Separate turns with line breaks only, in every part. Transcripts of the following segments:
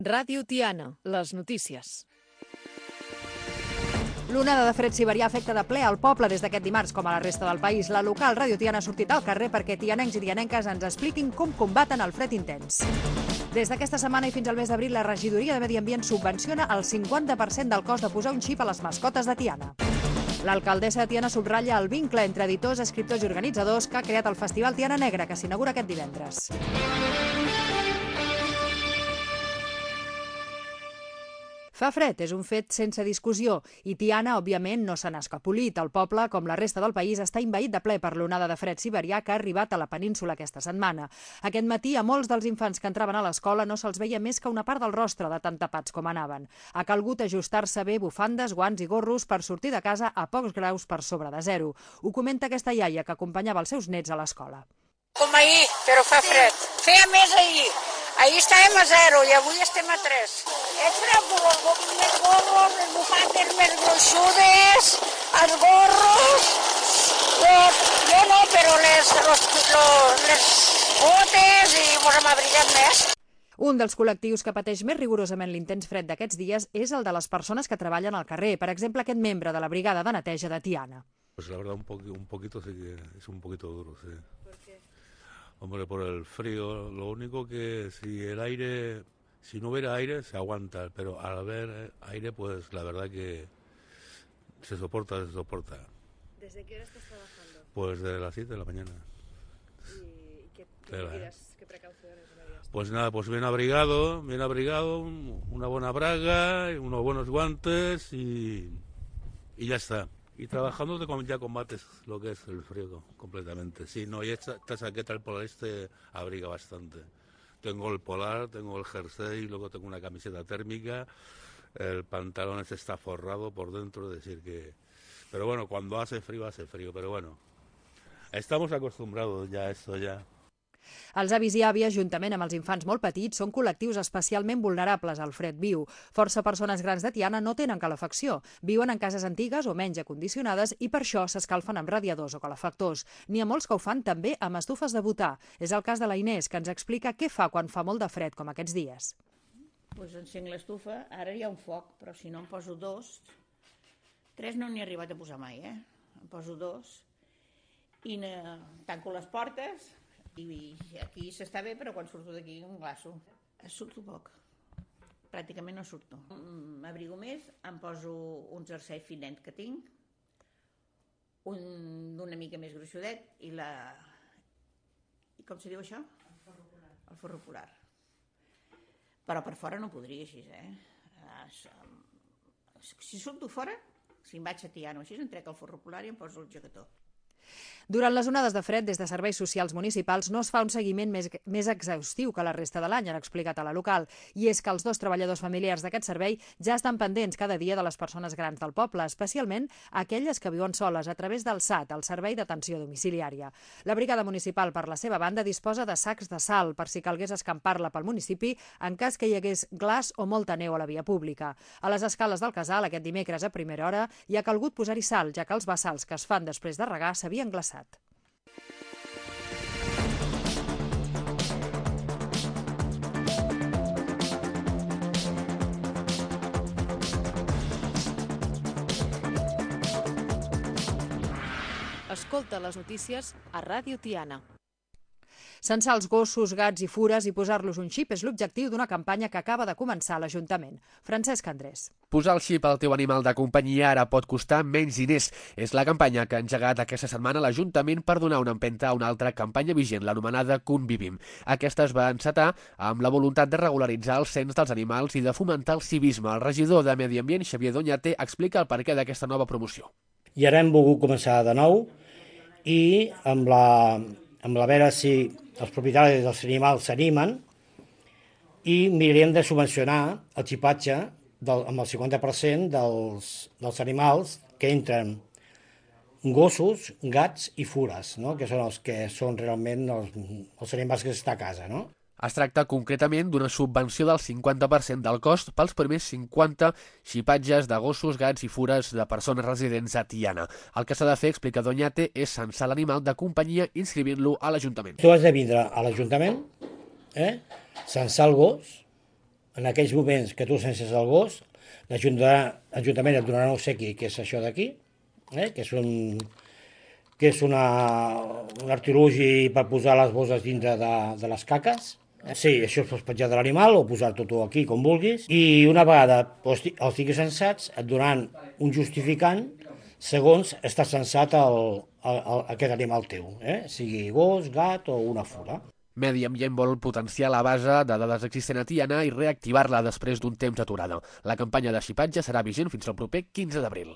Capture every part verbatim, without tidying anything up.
Ràdio Tiana, les notícies.
L'onada de fred siberià afecta de ple al poble des d'aquest dimarts, com a la resta del país. La local Ràdio Tiana ha sortit al carrer perquè tianencs i tianenques ens expliquin com combaten el fred intens. Des d'aquesta setmana i fins al mes d'abril, la regidoria de Medi Ambient subvenciona el cinquanta per cent del cost de posar un xip a les mascotes de Tiana. L'alcaldessa de Tiana subratlla el vincle entre editors, escriptors i organitzadors que ha creat el Festival Tiana Negra, que s'inaugura aquest divendres. Fa fred, és un fet sense discussió, i Tiana, òbviament, no se n'ha escapolit. El poble, com la resta del país, està envaït de ple per l'onada de fred siberià que ha arribat a la península aquesta setmana. Aquest matí, a molts dels infants que entraven a l'escola no se'ls veia més que una part del rostre de tan tapats com anaven. Ha calgut ajustar-se bé bufandes, guants i gorros per sortir de casa a pocs graus per sobre de zero. Ho comenta aquesta iaia que acompanyava els seus nets a l'escola.
Com ahir, però fa fred. Feia més ahir. Ahir estàvem a zero i avui estem a tres. És fred, més gorros, les bufandes més gruixudes, els gorros, los, jo no, però les, los, los, les botes i mos hem abrigat més.
Un dels col·lectius que pateix més rigorosament l'intens fred d'aquests dies és el de les persones que treballen al carrer. Per exemple, aquest membre de la brigada de neteja de Tiana.
Pues la verdad un, po un poquito sí que es un poquito duro, sí. ¿Por qué? Hombre, por el frío. Lo único que si el aire, si no hubiera aire se aguanta, pero al haber aire, pues la verdad que se soporta, se soporta.
¿Desde qué hora estás trabajando?
Pues de las siete de la mañana.
¿Y qué, qué, medidas, qué precauciones me dirías?
Pues nada, pues bien abrigado, bien abrigado, una buena braga, unos buenos guantes y, y ya está. Y trabajando de ya combates lo que es el frío completamente. Sí, no, y esta, esta chaqueta, el polar este, abriga bastante. Tengo el polar, tengo el jersey, luego tengo una camiseta térmica, el pantalón este está forrado por dentro, es decir que... Pero bueno, cuando hace frío, hace frío, pero bueno, estamos acostumbrados ya a esto ya.
Els avis i àvies, juntament amb els infants molt petits, són col·lectius especialment vulnerables al fred viu. Força persones grans de Tiana no tenen calefacció, viuen en cases antigues o menys acondicionades i per això s'escalfen amb radiadors o calefactors. N'hi ha molts que ho fan també amb estufes de butà. És el cas de la Inés, que ens explica què fa quan fa molt de fred com aquests dies.
Pues encenc l'estufa, ara hi ha un foc, però si no em poso dos, tres no n'hi he arribat a posar mai, eh? Em poso dos i ne... tanco les portes. I aquí s'està bé, però quan surto d'aquí em glaço. Surto poc. Pràcticament no surto. M'abrigo més, em poso un jersei finet que tinc, un d'una mica més gruixudet i la... I com se diu això? El forro polar. El forro polar. Però per fora no podria així, eh? Si surto fora, si em vaig a Tiana o així, em trec el forro polar i em poso el jaquetó.
Durant les onades de fred, des de serveis socials municipals no es fa un seguiment més, més exhaustiu que la resta de l'any, han explicat a la local. I és que els dos treballadors familiars d'aquest servei ja estan pendents cada dia de les persones grans del poble, especialment aquelles que viuen soles a través del S A T, el Servei d'Atenció Domiciliària. La brigada municipal, per la seva banda, disposa de sacs de sal per si calgués escampar-la pel municipi en cas que hi hagués glaç o molta neu a la via pública. A les escales del casal, aquest dimecres a primera hora, hi ha calgut posar-hi sal, ja que els bassals que es fan després de regar s'havien glaçat.
Escolta les notícies a Ràdio Tiana.
Censar els gossos, gats i fures i posar-los un xip és l'objectiu d'una campanya que acaba de començar a l'Ajuntament. Francesc Andrés.
Posar el xip al teu animal de companyia ara pot costar menys diners. És la campanya que ha engegat aquesta setmana l'Ajuntament per donar una empenta a una altra campanya vigent, l'anomenada Convivim. Aquesta es va encetar amb la voluntat de regularitzar el cens dels animals i de fomentar el civisme. El regidor de Medi Ambient, Xavier Doñate, explica el perquè d'aquesta nova promoció.
I ara hem volgut començar de nou i amb la, amb la veure si els propietaris dels animals s'animen i mirarem de subvencionar el xipatge del, amb el cinquanta per cent dels, dels animals que entren gossos, gats i fures, no? Que són els que són realment els, els animals que estan a casa, no?
Es tracta concretament d'una subvenció del cinquanta per cent del cost pels primers cinquanta xipatges de gossos, gats i fures de persones residents a Tiana. El que s'ha de fer, explica Doñate, és censar l'animal de companyia inscrivint-lo a l'Ajuntament.
Tu has de vindre a l'Ajuntament, eh? censar el gos, en aquells moments que tu senses el gos, l'Ajuntament et donarà un obsequi, que és això d'aquí, eh? que és, un, que és una, un artilugi per posar les bosses dintre de, de les caques. Sí, això es pot penjar de l'animal o posar-t'ho tu aquí, com vulguis. I una vegada doncs, el tinguis censats, et donaran un justificant segons està censat el, el, el, aquest animal teu, eh? sigui gos, gat o una fura.
Medi Ambient vol potenciar la base de dades existent a Tiana i reactivar-la després d'un temps aturada. La campanya de xipatge serà vigent fins al proper quinze d'abril.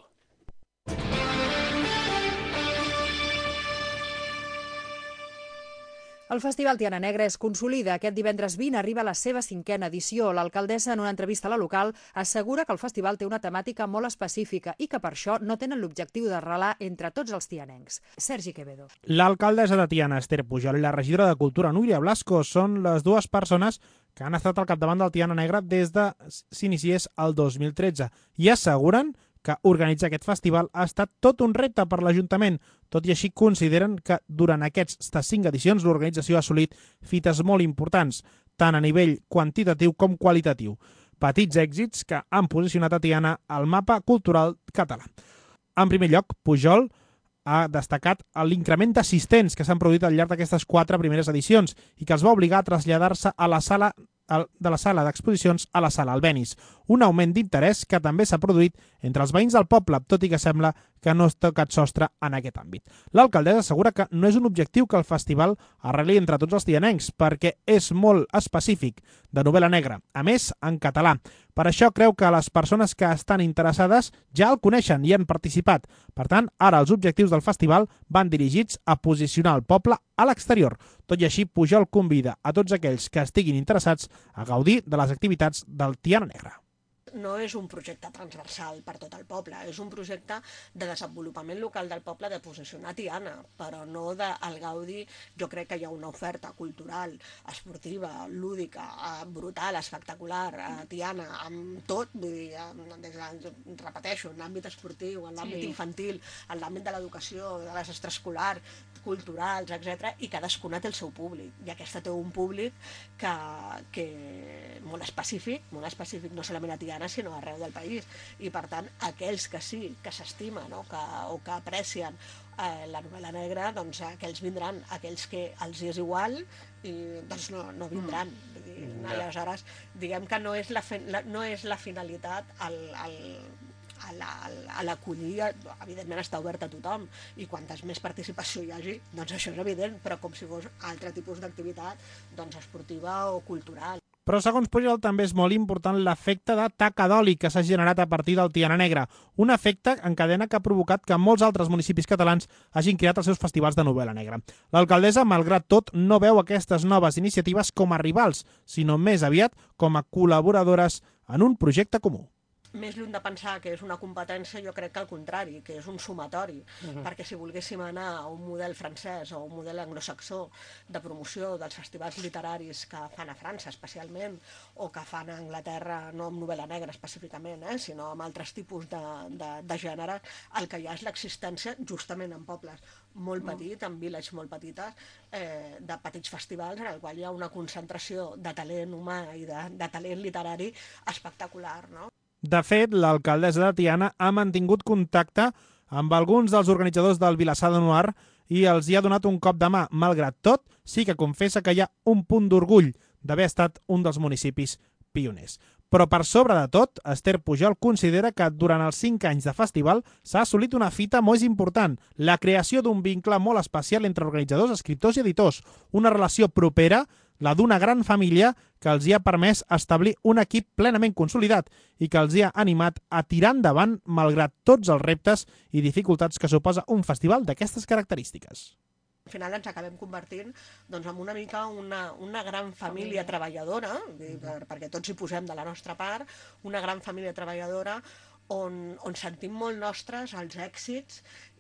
El Festival Tiana Negra es consolida. Aquest divendres vint arriba a la seva cinquena edició. L'alcaldessa, en una entrevista a la local, assegura que el festival té una temàtica molt específica i que per això no tenen l'objectiu d'arrelar entre tots els tianencs. Sergi Quevedo.
L'alcaldessa de Tiana, Esther Pujol, i la regidora de Cultura, Núria Blasco, són les dues persones que han estat al capdavant del Tiana Negra des de s'iniciés el dos mil tretze i asseguren que organitzar aquest festival ha estat tot un repte per l'Ajuntament. Tot i així consideren que durant aquestes cinc edicions l'organització ha assolit fites molt importants, tant a nivell quantitatiu com qualitatiu. Petits èxits que han posicionat a Tiana al mapa cultural català. En primer lloc, Pujol ha destacat l'increment d'assistents que s'han produït al llarg d'aquestes quatre primeres edicions i que els va obligar a traslladar-se a la sala de la sala d'exposicions a la sala Albéniz. Un augment d'interès que també s'ha produït entre els veïns del poble, tot i que sembla que no ha tocat sostre en aquest àmbit. L'alcaldessa assegura que no és un objectiu que el festival arreli entre tots els tianencs, perquè és molt específic de novel·la negra, a més, en català. Per això creu que les persones que estan interessades ja el coneixen i han participat. Per tant, ara els objectius del festival van dirigits a posicionar el poble a l'exterior. Tot i així, Pujol convida a tots aquells que estiguin interessats a gaudir de les activitats del Tiana Negra.
No és un projecte transversal per tot el poble, és un projecte de desenvolupament local del poble, de posicionar Tiana, però no del gaudi. Jo crec que hi ha una oferta cultural, esportiva, lúdica, brutal, espectacular, a Tiana, amb tot, vull dir, des de, repeteixo, en l'àmbit esportiu, en l'àmbit sí. infantil, en l'àmbit de l'educació, de les extraescolars, culturals, etcètera, i cadascuna té el seu públic. I aquesta té un públic que, que molt específic, molt específic, no solament a Tiana, sinó arreu del país. I, per tant, aquells que sí, que s'estimen o, que, o que aprecien eh, la novel·la negra, doncs aquells vindran. Aquells que els és igual, i, doncs no, no vindran. Vull dir, aleshores, diguem que no és la, la, no és la finalitat el, el, a l'acollir, evidentment està obert a tothom, i quantes més participació hi hagi, doncs això és evident, però com si fos altre tipus d'activitat, doncs esportiva o cultural.
Però segons Pujol també és molt important l'efecte de taca d'oli que s'ha generat a partir del Tiana Negra, un efecte en cadena que ha provocat que molts altres municipis catalans hagin creat els seus festivals de novel·la negra. L'alcaldessa, malgrat tot, no veu aquestes noves iniciatives com a rivals, sinó més aviat com a col·laboradores en un projecte comú.
Més lluny de pensar que és una competència, jo crec que al contrari, que és un sumatori, uh-huh. perquè si volguéssim anar a un model francès o un model anglosaxó de promoció dels festivals literaris que fan a França especialment, o que fan a Anglaterra, no amb novel·la negra específicament, eh, sinó amb altres tipus de, de, de gènere, el que hi ha és l'existència justament en pobles molt petits, en viles molt petites, eh, de petits festivals en el qual hi ha una concentració de talent humà i de, de talent literari espectacular, no?
De fet, l'alcaldessa de Tiana ha mantingut contacte amb alguns dels organitzadors del Vilassar de Noir i els hi ha donat un cop de mà. Malgrat tot, sí que confessa que hi ha un punt d'orgull d'haver estat un dels municipis pioners. Però per sobre de tot, Esther Pujol considera que durant els cinc anys de festival s'ha assolit una fita molt important, la creació d'un vincle molt especial entre organitzadors, escriptors i editors, una relació propera, la d'una gran família que els hi ha permès establir un equip plenament consolidat i que els hi ha animat a tirar endavant malgrat tots els reptes i dificultats que suposa un festival d'aquestes característiques.
Al final ens acabem convertint doncs, en una mica una, una gran família treballadora, per, perquè tots hi posem de la nostra part, una gran família treballadora on, on sentim molt nostres els èxits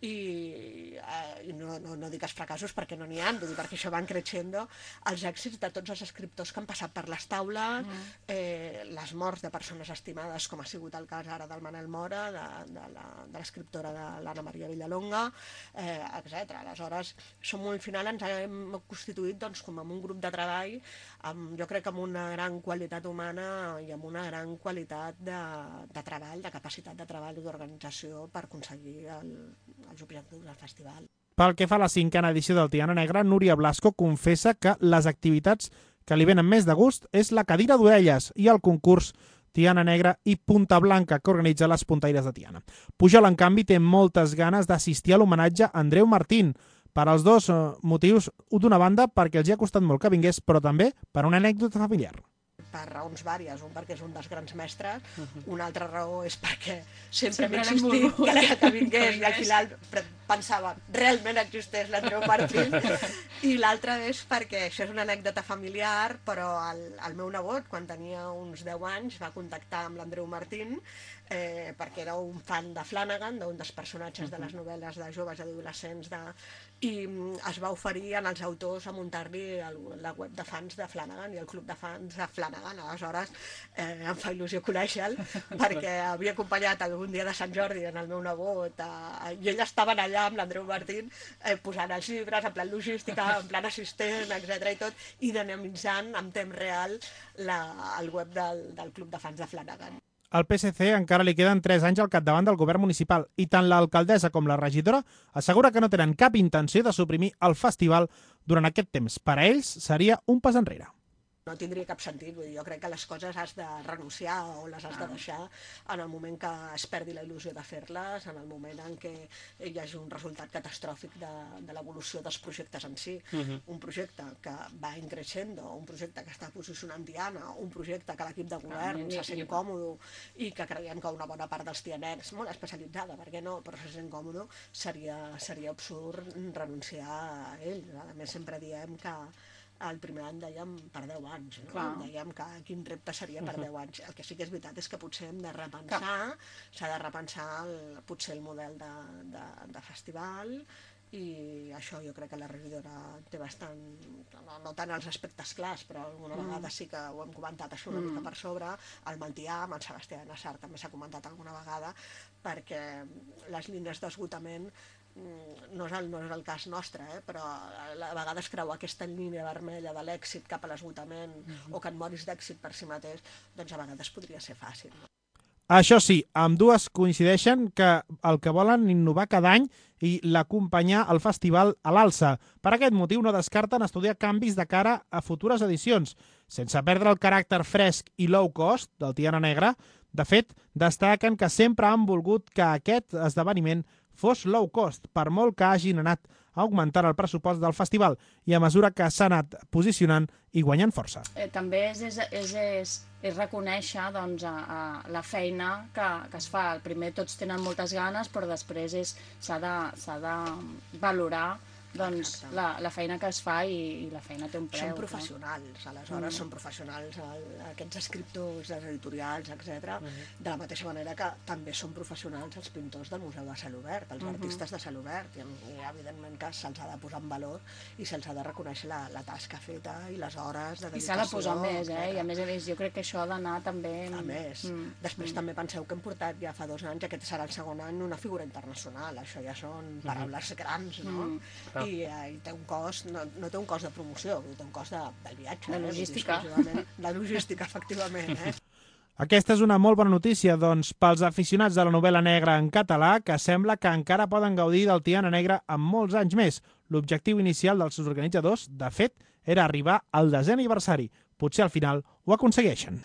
i, eh, i no, no, no dic els fracassos perquè no n'hi ha, vull dir, perquè això van creixendo, els èxits de tots els escriptors que han passat per les taules, mm. eh, les morts de persones estimades, com ha sigut el cas ara del Manel Mora, de, de, la, de l'escriptora de l'Anna Maria Villalonga, eh, etcètera. Aleshores, som al final ens hem constituït doncs, com en un grup de treball, amb, jo crec que amb una gran qualitat humana i amb una gran qualitat de, de treball, de capacitat de treball i d'organització per aconseguir el, els objectius del festival.
Pel que fa a la cinquena edició del Tiana Negra, Núria Blasco confessa que les activitats que li venen més de gust és la cadira d'orelles i el concurs Tiana Negra i Punta Blanca que organitza les Puntaires de Tiana. Pujol, en canvi, té moltes ganes d'assistir a l'homenatge a Andreu Martín, per als dos motius, d'una banda perquè els hi ha costat molt que vingués, però també per una anècdota familiar.
Per raons vàries, un perquè és un dels grans mestres, una altra raó és perquè sempre,
Sempre
m'he
l'hem
insistit
volgut.
que, que vingués i al final pensava, realment existeix l'Andreu Martín, i l'altra és perquè això és una anècdota familiar, però el, el meu nebot, quan tenia uns deu anys, va contactar amb l'Andreu Martín eh, perquè era un fan de Flanagan, d'un dels personatges de les novel·les de joves i adolescents de... i es va oferir en els autors a muntar-li la web de fans de Flanagan i el club de fans de Flanagan. Aleshores eh, em fa il·lusió conèixer-lo perquè havia acompanyat algun dia de Sant Jordi en el meu nebot eh, i ell estava allà amb l'Andreu Martín eh, posant els llibres, en plan logística, en plan assistent, etcètera i tot, i dinamitzant en temps real la, el web del, del club de fans de Flanagan.
Al P S C encara li queden tres anys al capdavant del govern municipal i tant l'alcaldessa com la regidora assegura que no tenen cap intenció de suprimir el festival durant aquest temps. Per a ells seria un pas enrere.
No tindria cap sentit, vull dir, jo crec que les coses has de renunciar o les has de deixar en el moment que es perdi la il·lusió de fer-les, en el moment en què hi hagi un resultat catastròfic de, de l'evolució dels projectes en si. Uh-huh. Un projecte que va increixendo, un projecte que està posicionant Tiana, un projecte que l'equip de govern se sent còmode i que creiem que una bona part dels tianets, molt especialitzada, per què no, però se sent còmode, seria, seria absurd renunciar a ell. A més, sempre diem que el primer any dèiem per deu anys, no? Dèiem que quin repte seria per deu anys. El que sí que és veritat és que potser hem de repensar, s'ha de repensar el, potser el model de, de, de festival, i això jo crec que la regidora té bastant, no, no tant els aspectes clars, però alguna mm. vegada sí que ho hem comentat això una mm. mica per sobre, el Maltià, amb el Sebastià de Nassar també s'ha comentat alguna vegada, perquè les línies d'esgotament no és, el, no és el cas nostre, eh? Però a vegades creuar aquesta línia vermella de l'èxit cap a l'esgotament mm-hmm. o que et moris d'èxit per si mateix, doncs a vegades podria ser fàcil. No?
Això sí, ambdues coincideixen que el que volen innovar cada any i l'acompanyar al festival a l'alça. Per aquest motiu no descarten estudiar canvis de cara a futures edicions, sense perdre el caràcter fresc i low cost del Tiana Negra. De fet, destaquen que sempre han volgut que aquest esdeveniment fos low cost, per molt que hagin anat augmentant el pressupost del festival i a mesura que s'ha anat posicionant i guanyant força.
Eh, també és, és, és, és, és reconèixer doncs, a, a la feina que, que es fa. Primer tots tenen moltes ganes, però després s'ha de, s'ha de valorar doncs, la, la feina que es fa i, i la feina té un preu.
Són professionals, no? Aleshores mm. són professionals el, aquests escriptors, els editorials, etcètera. Mm. De la mateixa manera que també són professionals els pintors del Museu de Celobert, els mm-hmm. artistes de Celobert, i, i evidentment que se'ls ha de posar en valor i se'ls ha de reconèixer la, la tasca feta i les hores de dedicació.
I s'ha de posar més, eh? I a més a més jo crec que això ha d'anar també...
A més, mm. després mm. també penseu que hem portat ja fa dos anys, aquest serà el segon any, una figura internacional, això ja són paraules mm. grans, no? Mm. I, i té un cost, no, no té un cost de promoció, té un cost de, del viatge.
La logística.
Eh? La logística, efectivament. Eh?
Aquesta és una molt bona notícia, doncs, pels aficionats de la novel·la negra en català, que sembla que encara poden gaudir del Tiana Negra amb molts anys més. L'objectiu inicial dels organitzadors, de fet, era arribar al desè aniversari. Potser al final ho aconsegueixen.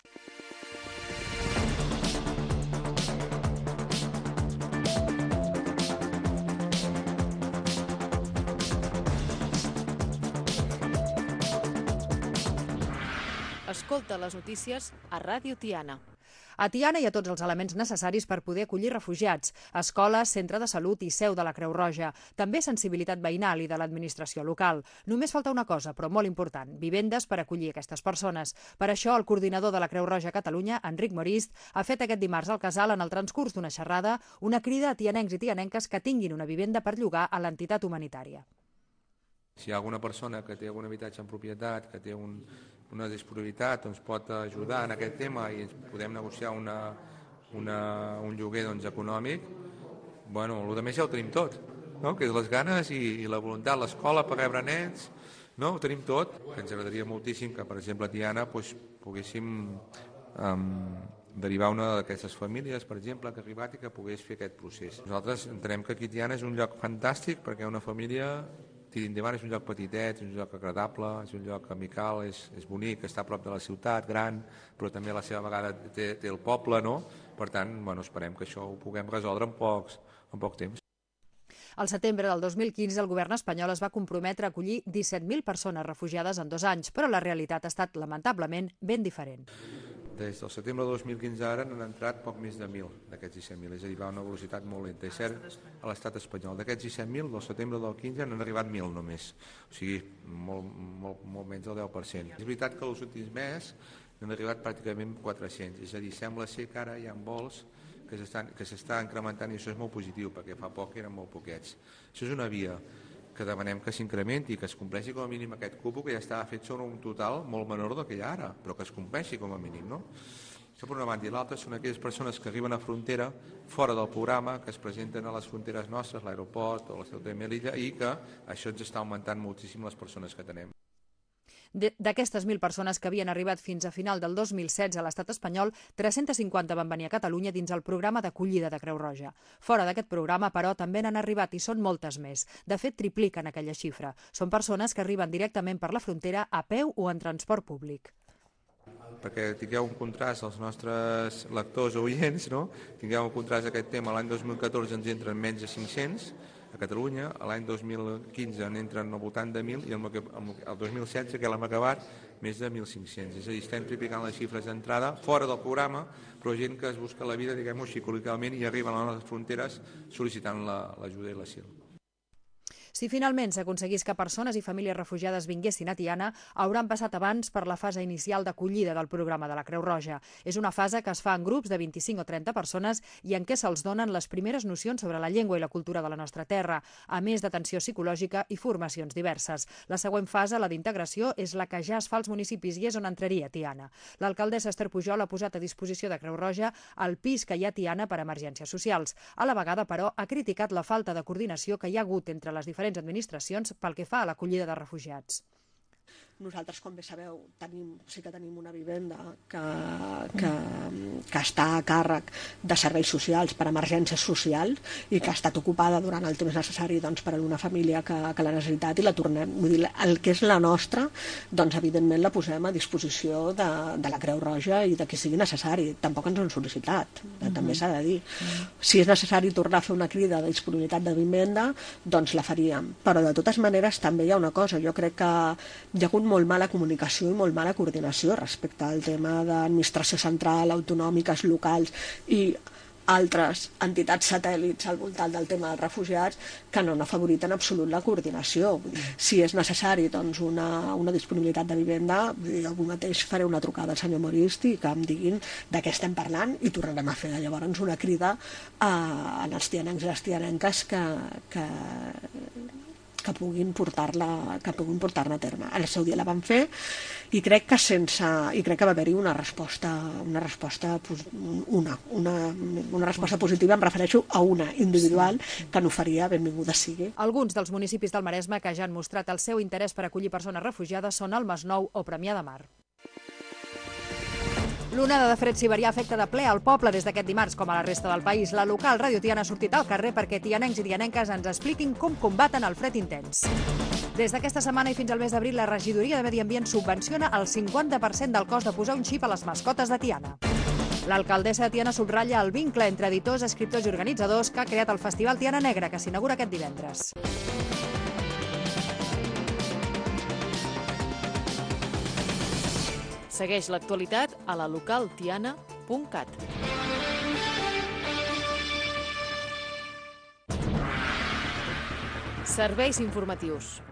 Escolta les notícies a Ràdio Tiana.
A Tiana hi ha tots els elements necessaris per poder acollir refugiats: escoles, centre de salut i seu de la Creu Roja. També sensibilitat veïnal i de l'administració local. Només falta una cosa, però molt important: vivendes per acollir aquestes persones. Per això, el coordinador de la Creu Roja a Catalunya, Enric Morist, ha fet aquest dimarts al Casal, en el transcurs d'una xerrada, una crida a tianencs i tianenques que tinguin una vivenda per llogar a l'entitat humanitària.
Si hi ha alguna persona que té algun habitatge en propietat, que té un, una disponibilitat, doncs pot ajudar en aquest tema i ens podem negociar una, una, un lloguer doncs, econòmic, bueno, el que més ja ho tenim tot, no? Que és les ganes i, i la voluntat, l'escola per rebre nens, no? Ho tenim tot. Ens agradaria moltíssim que, per exemple, a Tiana doncs, poguéssim um, derivar una d'aquestes famílies, per exemple, que ha arribat i que pogués fer aquest procés. Nosaltres entenem que aquí Tiana és un lloc fantàstic perquè una família tiri endavant, és un lloc petitet, és un lloc agradable, és un lloc amical, és, és bonic, està a prop de la ciutat, gran, però també a la seva vegada té, té el poble, no? Per tant, bueno, esperem que això ho puguem resoldre en, pocs, en poc temps.
Al setembre del dos mil quinze, el govern espanyol es va comprometre a acollir disset mil persones refugiades en dos anys, però la realitat ha estat, lamentablement, ben diferent.
Des del setembre de dos mil quinze ara n'han entrat poc més de mil d'aquests disset mil, és a dir, va a una velocitat molt lenta. És cert, a l'estat espanyol, d'aquests disset mil, del setembre del quinze n'han arribat mil només, o sigui, molt, molt, molt menys del deu per cent. És veritat que els últims mesos n'han arribat pràcticament quatre-cents, és a dir, sembla ser que ara hi ha vols que s'estan incrementant i això és molt positiu, perquè fa poc eren molt poquets. Això és una via que demanem que s'incrementi, que es compleixi com a mínim aquest cupo, que ja estava fet sobre un total molt menor del que hi ha ara, però que es compleixi com a mínim, no? Això per una banda, i l'altra són aquelles persones que arriben a frontera fora del programa, que es presenten a les fronteres nostres, l'aeroport o la Ceuta i Melilla, i que això ens està augmentant moltíssim les persones que tenem.
D'aquestes mil persones que havien arribat fins a final del dos mil setze a l'estat espanyol, tres-centes cinquanta van venir a Catalunya dins el programa d'acollida de Creu Roja. Fora d'aquest programa, però, també n'han arribat i són moltes més. De fet, tripliquen aquella xifra. Són persones que arriben directament per la frontera a peu o en transport públic.
Perquè tingueu un contrast als nostres lectors o oients, no? Tingueu un contrast d'aquest tema. L'any dos mil catorze ens entren menys de cinc-cents a Catalunya, l'any dos mil quinze n'entren al voltant de mil i el dos mil setze, que l'hem acabat, més de mil cinc-cents. És a dir, estem triplicant les xifres d'entrada fora del programa, però gent que es busca la vida, diguem-ho així, col·loquialment, i arriben a les fronteres sol·licitant l'ajuda i l'asil.
Si finalment s'aconseguís que persones i famílies refugiades vinguessin a Tiana, hauran passat abans per la fase inicial d'acollida del programa de la Creu Roja. És una fase que es fa en grups de vint-i-cinc o trenta persones i en què se'ls donen les primeres nocions sobre la llengua i la cultura de la nostra terra, a més d'atenció psicològica i formacions diverses. La següent fase, la d'integració, és la que ja es fa als municipis i és on entraria Tiana. L'alcaldessa Esther Pujol ha posat a disposició de Creu Roja el pis que hi ha a Tiana per a emergències socials. A la vegada, però, ha criticat la falta de coordinació que hi ha hagut entre les diferents administracions pel que fa a l'acollida de refugiats.
Nosaltres, com bé sabeu, tenim, sí que tenim una vivenda que, que, que està a càrrec de serveis socials per emergències socials i que ha estat ocupada durant el temps necessari doncs, per a una família que, que l'ha necessitat i la tornem. Vull dir, el que és la nostra, doncs evidentment la posem a disposició de, de la Creu Roja i de qui sigui necessari. Tampoc ens ho han sol·licitat, uh-huh. També s'ha de dir. Uh-huh. Si és necessari tornar a fer una crida de disponibilitat de vivenda, doncs la faríem. Però de totes maneres també hi ha una cosa, jo crec que hi ha hagut molt mala comunicació i molt mala coordinació respecte al tema d'administració central, autonòmiques, locals i altres entitats satèl·lits al voltant del tema dels refugiats que no han afavorit en absolut la coordinació. Si és necessari doncs, una, una disponibilitat de vivenda, jo avui mateix faré una trucada al senyor Morist i que em diguin de què estem parlant i tornarem a fer llavors una crida a, a els tianencs i les tianenques que, que que puguin portar-la que puguin portar-la a terme. Al seu dia la van fer i crec que sense i crec que va haver-hi una resposta una resposta una, una, una resposta positiva, em refereixo a una individual que no faria benvinguda sigui.
Alguns dels municipis del Maresme que ja han mostrat el seu interès per acollir persones refugiades són el Masnou o Premià de Mar. L'onada de fred siberià afecta de ple al poble des d'aquest dimarts, com a la resta del país. La local Ràdio Tiana ha sortit al carrer perquè tianencs i tianenques ens expliquin com combaten el fred intens. Des d'aquesta setmana i fins al mes d'abril, la regidoria de Medi Ambient subvenciona el cinquanta per cent del cost de posar un xip a les mascotes de Tiana. L'alcaldessa de Tiana subratlla el vincle entre editors, escriptors i organitzadors que ha creat el Festival Tiana Negra, que s'inaugura aquest divendres.
Segueix l'actualitat a la local tiana punt cat. Serveis informatius.